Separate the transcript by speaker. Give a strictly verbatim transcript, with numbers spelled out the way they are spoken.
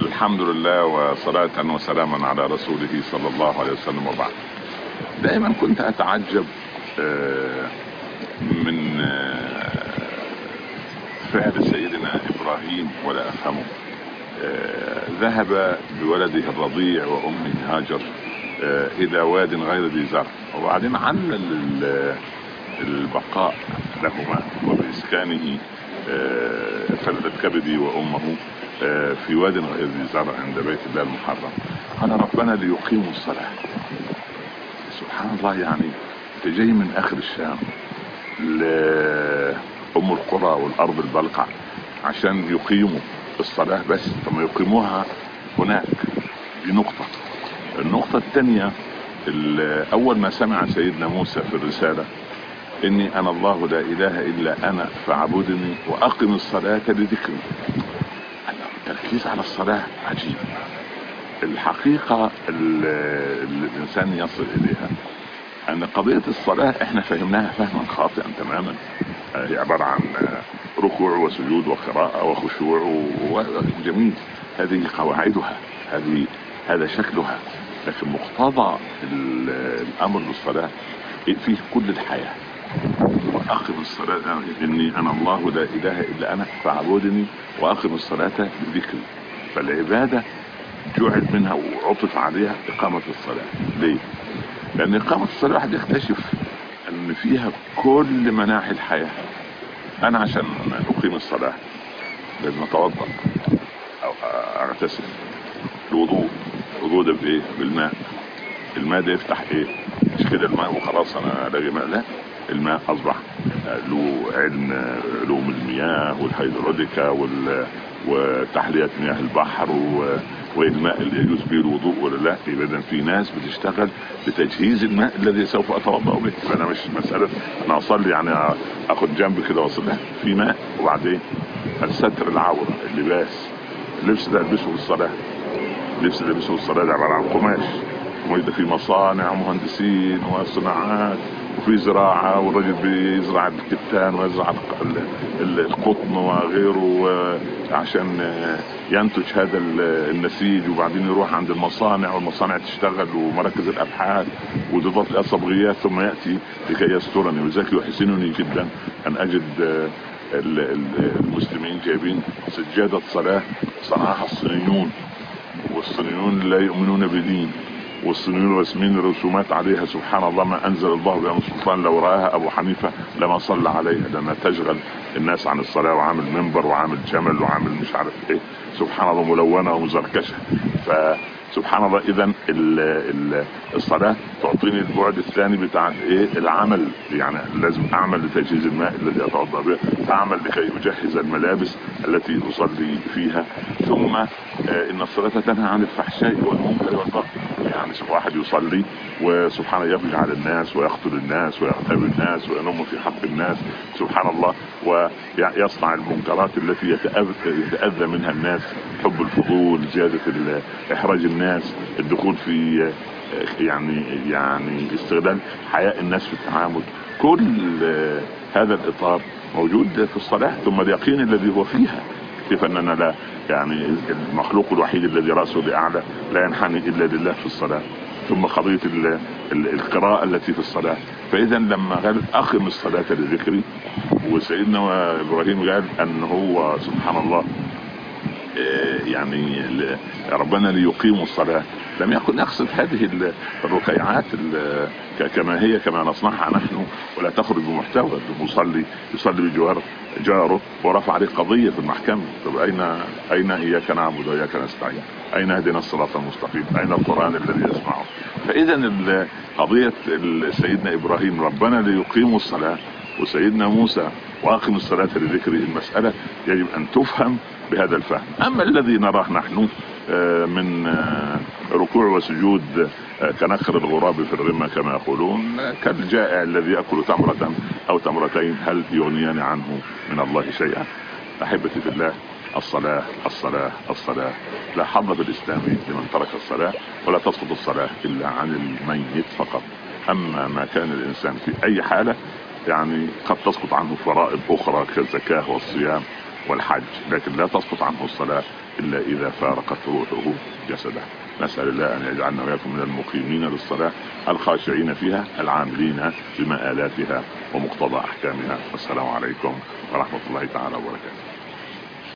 Speaker 1: الحمد لله وصلاة وسلاما على رسوله صلى الله عليه وسلم، وبعد. دائما كنت أتعجب آه، من آه، فعل سيدنا إبراهيم ولا أفهمه. آه، ذهب بولده الرضيع وأمه هاجر آه، إلى واد غير ذي زرع، وبعدين علل البقاء لهما وبإسكانه آه، فلذة كبدي وأمه آه، في واد غير ذي زرع عند بيت الله المحرم. قال ربنا ليقيموا الصلاة. سبحان الله، يعني انت جاي من آخر الشام لأم القرى والأرض البلقع عشان يقيموا الصلاة، بس ثم يقيموها هناك. دي نقطة. النقطة الثانية، أول ما سمع سيدنا موسى في الرسالة إني أنا الله لا إله إلا أنا فاعبدني وأقم الصلاة لذكري، التركيز على الصلاة عجيب. الحقيقة اللي الإنسان يصل إليها أن قضية الصلاة إحنا فهمناها فهما خاطئا تماما. هي عبارة عن ركوع وسجود وقراءة وخشوع وجميل، هذه قواعدها، هذه هذا شكلها، لكن مقتضى الأمر بالصلاة فيه كل الحياة. وأقم الصلاة إني أنا الله لا إله إلا أنا فاعبدني وأقم الصلاة بذكري. فالعبادة جعل منها وعطف عليها إقامة الصلاة. ليه؟ لأن إقامة الصلاة واحد يكتشف أن فيها كل مناحي الحياة. أنا عشان أقيم الصلاة لازم أتوضأ أو أغتسل. الوضوء، الوضوء ده بإيه؟ بالماء. الماء ده يفتح إيه؟ مش كده الماء وخلاص أنا لاقي ماء، لا، الماء أصبح له علم، علوم المياه والهيدروليكا وال وتحلية مياه البحر والماء اللي يجوز به الوضوء ولا لا. إذا في ناس بتشتغل بتجهيز الماء الذي سوف أتوضأ به. فأنا مش مسألة أنا أصلي يعني أخذ جنب كده وأصلي، في ماء. وبعدين الستر، العورة، اللباس، اللبس ده ألبسه في الصلاة. اللبس اللي يلبسه في الصلاة ده عبارة عن قماش، وده في مصانع ومهندسين وصناعات وفي زراعة، والرجل بيزرع الكتان ويزرع القطن وغيره عشان ينتج هذا النسيج، وبعدين يروح عند المصانع والمصانع تشتغل ومراكز الأبحاث وتضاف لها صبغيات، ثم يأتي لكي يسترني. وذلك يحسنني جدا أن أجد المسلمين جايبين سجادة صلاة صنعها الصينيون، والصينيون لا يؤمنون بدين، والصينيون رسمين رسومات عليها. سبحان الله، ما أنزل الله بها من سلطان. لو رآها أبو حنيفة لما صلى عليها، لما تشغل الناس عن الصلاة، وعامل منبر وعامل جمل وعامل مش عارف إيه. سبحان الله، ملونة ومزركشة. فسبحان الله، إذن الصلاة تعطيني البعد الثاني بتاع إيه؟ العمل. يعني لازم أعمل لتجهيز الماء الذي أتوضأ به، أعمل لكي أجهز الملابس التي أصلي فيها. ثم إن الصلاة تنهى عن الفحشاء والمنكر والبغي. يعني واحد يصلي وسبحان الله يفجع على الناس ويقتل الناس ويغتاب الناس وينم في حق الناس، سبحان الله، ويصنع المنكرات التي يتأذى منها الناس، حب الفضول، زيادة إحراج الناس، الدخول في يعني يعني استغلال حياء الناس في التعامل. كل هذا الإطار موجود في الصلاة. ثم اليقين الذي هو فيها، كيف أننا لا يعني المخلوق الوحيد الذي رأسه لأعلى لا ينحني إلا لله في الصلاة. ثم قضية القراءة التي في الصلاة. فإذا لما قال أقم الصلاة لذكري، وسيدنا إبراهيم قال أن هو سبحان الله يعني ربنا ليقيموا الصلاة، لم يكن يقصد هذه الركيعات كما هي كما نصنعها نحن، ولا تخرج بمحتوى المصلي يصلي بجوار جاره ورفع عليه قضية في المحكمة. طب أين أين إياك نعبد وإياك نستعين؟ أين اهدنا الصراط المستقيم؟ أين القرآن الذي يسمعه؟ فإذا قضية سيدنا إبراهيم ربنا ليقيموا الصلاة، وسيدنا موسى وأقم الصلاة لذكري، المسألة يجب أن تفهم بهذا الفهم. أما الذي نراه نحن من ركوع وسجود كنخر الغراب في الرمة كما يقولون، كالجائع الذي يأكل تمرة أو تمرتين، هل يغنيان عنه من الله شيئا؟ أحبتي في الله، الصلاة الصلاة الصلاة، لا حظ في الإسلام لمن ترك الصلاة، ولا تسقط الصلاة إلا عن الميت فقط. أما ما كان الإنسان في أي حالة يعني قد تسقط عنه فرائض أخرى كالزكاة والصيام والحج، لكن لا تسقط عنه الصلاة إلا إذا فارقت روحه جسده. نسأل الله أن يجعلنا وإياكم من المقيمين للصلاة الخاشعين فيها العاملين بمآلاتها ومقتضى أحكامها. والسلام عليكم ورحمة الله تعالى وبركاته.